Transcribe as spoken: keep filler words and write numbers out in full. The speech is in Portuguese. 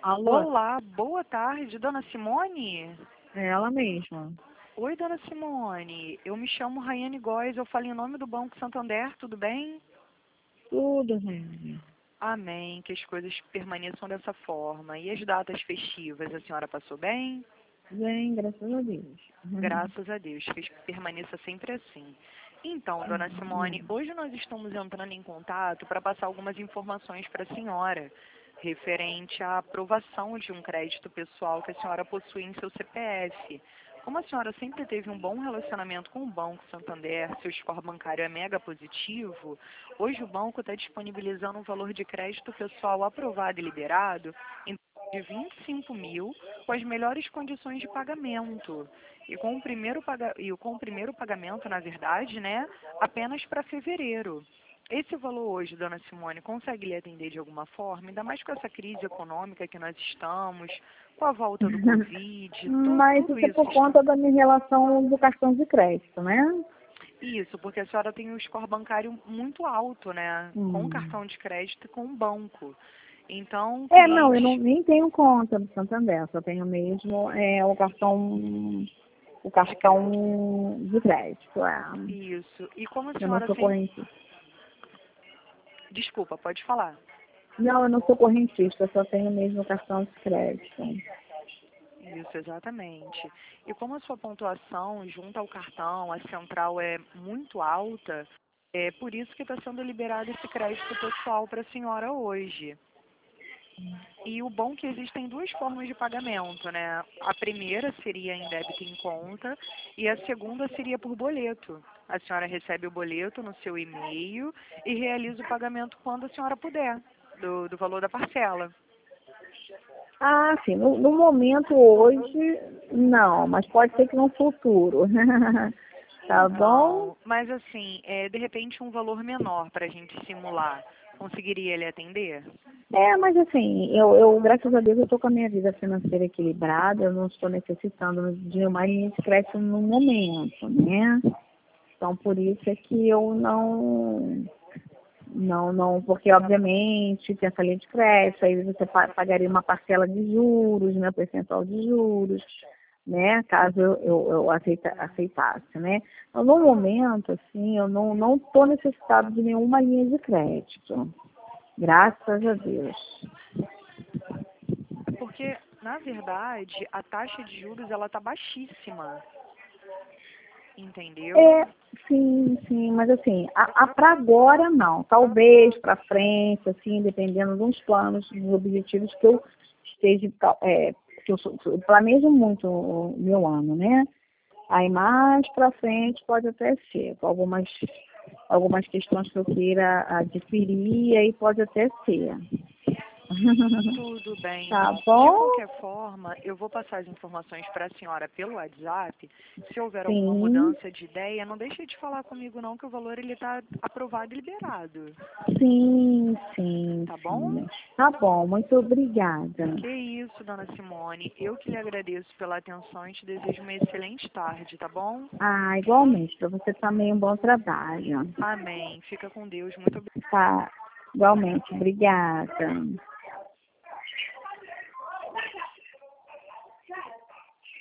Alô? Olá, boa tarde, dona Simone? É ela mesma. Oi, dona Simone, eu me chamo Raiane Góes, eu falo em nome do Banco Santander, tudo bem? Tudo, Raiane. Amém, que as coisas permaneçam dessa forma. E as datas festivas, a senhora passou bem? Bem, graças a Deus. Graças a Deus, que permaneça sempre assim. Então, dona Simone, hoje nós estamos entrando em contato para passar algumas informações para a senhora, referente à aprovação de um crédito pessoal que a senhora possui em seu C P F. Como a senhora sempre teve um bom relacionamento com o Banco Santander, seu score bancário é mega positivo, hoje o banco está disponibilizando um valor de crédito pessoal aprovado e liberado em de vinte e cinco mil, com as melhores condições de pagamento. E com o primeiro, paga... e com o primeiro pagamento, na verdade, né, apenas para fevereiro. Esse valor hoje, dona Simone, consegue lhe atender de alguma forma? Ainda mais com essa crise econômica que nós estamos, com a volta do Covid, tu- Mas tudo isso é isso por que está... conta da minha relação do cartão de crédito, né? Isso, porque a senhora tem um score bancário muito alto, né, com o Hum. cartão de crédito e com o banco. Então, É, não, eu não, clientes... nem tenho conta do Santander, só tenho mesmo é, o cartão o de crédito. cartão de crédito. É. Isso. E como a Eu não senhora sou sempre... correntista. Desculpa, pode falar. Não, eu não sou correntista, eu só tenho mesmo o cartão de crédito. Isso, exatamente. E como a sua pontuação junto ao cartão, a central é muito alta, é por isso que está sendo liberado esse crédito pessoal para a senhora hoje. E o bom é que existem duas formas de pagamento, né? A primeira seria em débito em conta e a segunda seria por boleto. A senhora recebe o boleto no seu e-mail e realiza o pagamento quando a senhora puder, do, do valor da parcela. Ah, sim, no, no momento hoje, não, mas pode ser que no futuro. Tá bom? Então, mas assim, é, de repente um valor menor para a gente simular, conseguiria ele atender? É, mas assim, eu, eu graças a Deus, eu estou com a minha vida financeira equilibrada, eu não estou necessitando de uma linha de crédito no momento, né? Então, por isso é que eu não, não, não, porque obviamente tem essa linha de crédito, aí você pa- pagaria uma parcela de juros, né, percentual de juros, né, caso eu, eu, eu aceita, aceitasse, né. Então, no momento, assim, eu não não estou necessitado de nenhuma linha de crédito, graças a Deus. Porque, na verdade, a taxa de juros ela está baixíssima, entendeu? É, sim, sim, mas assim, a, a para agora não. Talvez para frente, assim, dependendo dos planos, dos objetivos que eu esteja, é, que eu, sou- eu planejo muito o meu ano, né? Aí mais para frente pode até ser, com algumas, algumas questões que eu queira adquirir, aí pode até ser. Tudo bem, Tá então. De bom? qualquer forma, eu vou passar as informações para a senhora pelo WhatsApp. Se houver alguma Sim, mudança de ideia, não deixe de falar comigo não, que o valor ele está aprovado e liberado, sim, sim, tá bom? sim. Tá bom, muito obrigada. Que isso, dona Simone. Eu que lhe agradeço pela atenção e te desejo uma excelente tarde, tá bom? Ah, igualmente, para você também um bom trabalho. Amém. Fica com Deus. Muito obrigada. Tá, igualmente, obrigada.